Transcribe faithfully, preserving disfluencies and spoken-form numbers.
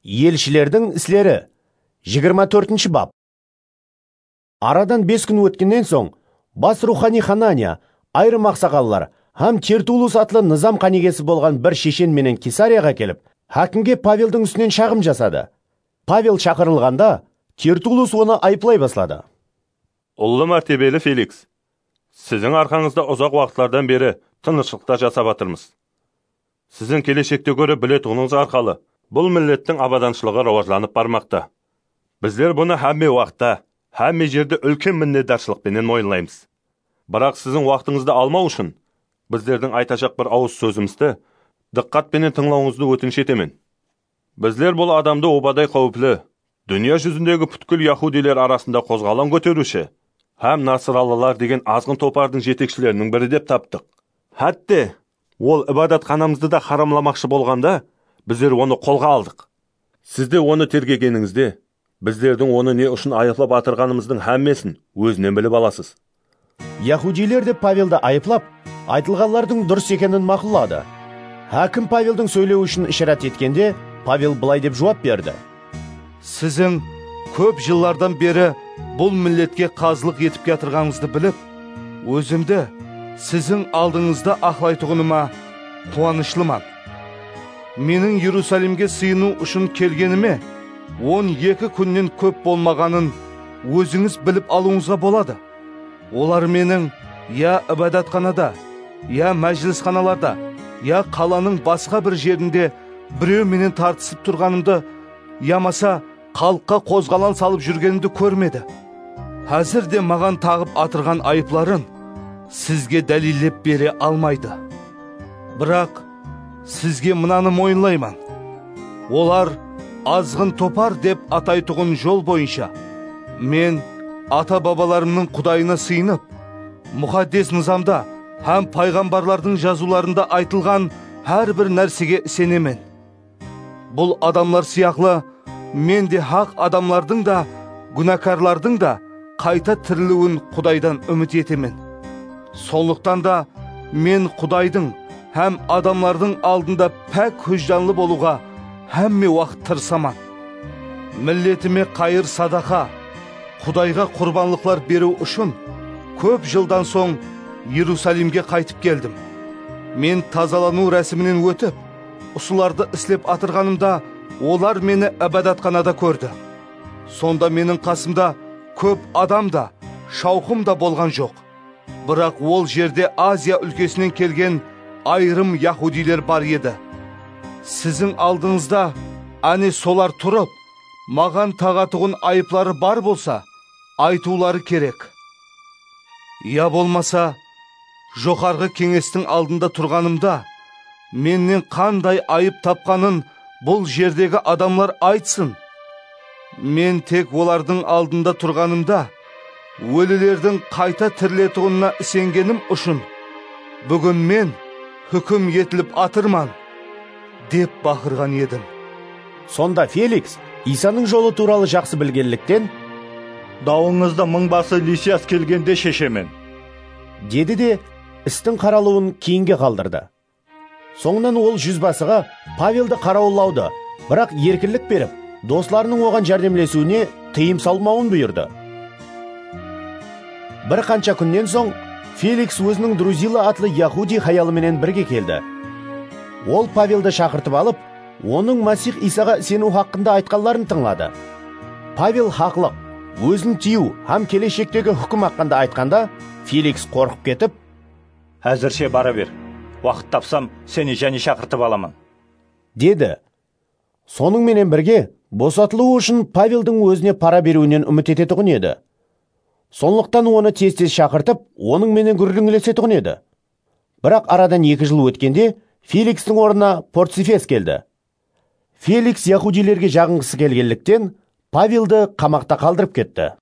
Елшілердің істері жиырма төртінші бап. Арадан бес күн өткеннен соң, бас рухани Ханания, айрым ақсақаллар, һәм Тертуллус атлы низам қанегесі болған бір шешен менен Кесарияға келіп, хакімге Павелдің үстінен шағым жасады. Павел шақырылғанда, Тертуллус оны айыплай баслады. Ұлы мәртебелі Феликс, сіздің арқаңызда ұзақ уақытлардан бері тыныштықта жасап атырмыз. Сіздің келешекте көрі білетуіңіз арқалы бұл миллеттің абаданшылығы рауажланып бармақта. Біздер бұны һәмме уақытта, һәмме жерде үлкен міннетдаршылықпенен мойынлаймыз. Бірақ сіздің уақытыңызды алмау үшін, біздердің айташақ бір ауыз сөзімізді диққатпенен тыңлауыңызды өтініш етемін. Біздер бұл адамды обадай қауіплі, дүния жүзіндегі бүткіл яһудилер арасында қозғалан көтеруші, һәм насыралылар деген азғын топардың жетекшілерінің бірі деп таптық. Хәтте ол ибадатханамызды да харамламақшы болғанда, біздер оны қолға алдық. Сізде оны тергегеніңізде, біздердің оны не үшін айыплап атырғанымыздың һәммесін өзінен біліп аласыз. Яһудилер де Павелді айыплап, айтылғанлардың дұрыс екенін мақұллады. Хакім Павелдің сөйлеу үшін ишарат еткенде, Павел былай деп жауап берді. Сіздің көп жылдардан бері бұл миллетке қазылық етіп жатырғаныңызды біліп, өзімді сіздің алдыңызда ақылайтұғыныма қуанышлыман. Менің Иерусалимге сыйыну үшін келгеніме он екі күннен көп болмағанын өзіңіз біліп алуыңызға болады. Олар менің я ибадатханада, я мәжілісханаларда, я қаланың басқа бір жерінде біреу менен тартысып тұрғанымды, ямаса халыққа қозғалан салып жүргенімді көрмеді. Қазір де маған тағып атырған айыпларын сізге дәлелдеп бере алмайды. Бірақ сізге мынаны мойынлаймын. Олар азғын топар деп атайтұғын жол бойынша мен ата-бабаларымның құдайына сыйынып, мұқаддес низамда һәм пайғамбарлардың жазуларында айтылған әрбір нәрсеге сенемін. Бұл адамлар сияқлы мен де хақ адамлардың да, күнәкарлардың да қайта тірілуін Құдайдан үміт етемін. Сондықтан да мен Құдайдың һәм адамлардың алдында пәк хүжданлы болуға һәмме уақыт тырысамын. Миллетіме қайыр садақа, Құдайға құрбанлықлар беру үшін көп жылдан соң Иерусалимге қайтып келдім. Мен тазалану рәсімінен өтіп, ұсыларды іслеп атырғанымда, олар мені ибадатханада көрді. Сонда менің қасымда көп адам да, шауқым да болған жоқ. Бірақ ол жерде Азия өлкесінен келген айрым яһудилер бар еді. Сіздің алдыңызда әне солар тұрып, маған тағатығын айыплары бар болса, айтулары керек. Я болмаса, жоғарғы кеңестің алдында тұрғанымда, менен қандай айып тапқанын бұл жердегі адамлар айтсын. Мен тек олардың алдында тұрғанымда, өлілердің қайта тірілетуіне сенгенім үшін, бүгін мен хүкім етіліп атырман, деп бақырған едім. Сонда Феликс Исаның жолы туралы жақсы білгенліктен, дауыңызды мыңбасы Лисияс келгенде шешемен, деді де істің қаралуын кейінге қалдырды. Соңынан ол жүзбасыға Павелді қарауыллауды, бірақ еркінлік беріп, достарының оған жәрдемлесуіне тыйым салмауын бұйырды. Бір қанша күннен соң Феликс өзінің Друзила атлы яһуди хаялыменен бірге келді. Ол Павелді шақыртып алып, оның Масих Исаға сену хақында айтқанларын тыңлады. Павел хақлық, өзін тию һәм келешектегі хүкім хақында айтқанда, Феликс қорқып кетіп, әзірше бара бер, уақыт тапсам сені және шақыртып аламын, деді. Соның менен бірге босатылуы үшін Павелдің өзіне пара беруінен үміт ететұғын еді. Сонлықтан оны тез-тез шақыртып, оның менен гүріліңілесетұғын еді. Бірақ арадан екі жыл өткенде Феликстің орнына Порцифес келді. Феликс яһудилерге жағынғысы келгенліктен Павелді қамақта қалдырып кетті.